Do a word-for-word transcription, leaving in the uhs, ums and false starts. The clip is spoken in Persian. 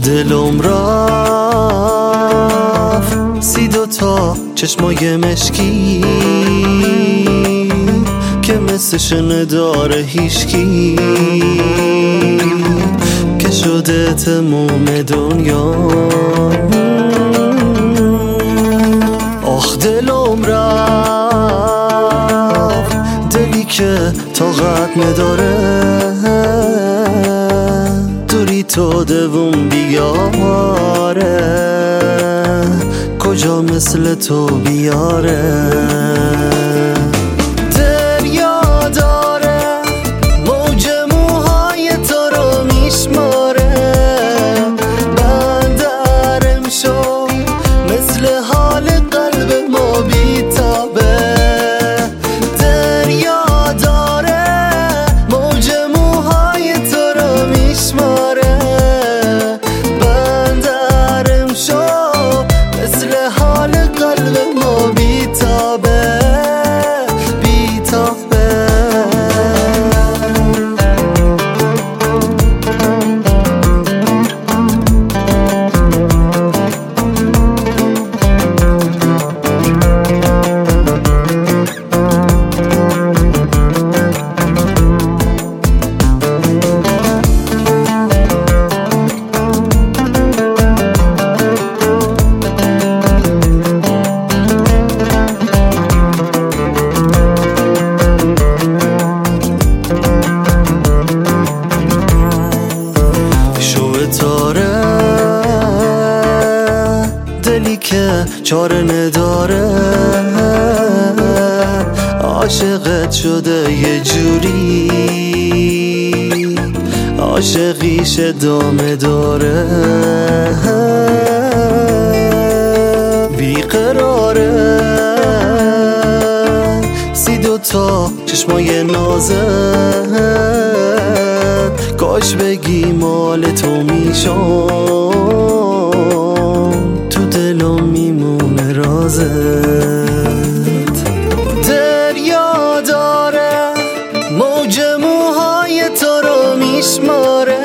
دلم رفت سی دوتا چشمای مشکی که مثل شنه هیشکی که شده تموم دنیا. آخ دلم رفت دلی که طاقت نداره دوری تو دوم بیاره کجا مثل تو بیاره. دریا داره موج موهای تو رو میشماره بندرم شو مثل حال قلب ما بیتابه. دریا داره موج موهای تو رو میشماره بندرم شو مثل حال قلب ما بیتابه بیتابه. تاره دلی که چاره نداره عاشقت شده یه جوری عاشقیش ادامه داره بیقراره سی دوتا چشمای نازه کاش بگی مال تو میشم تو دلم میمونه رازت. دریا داره موج موهای تو رو میشماره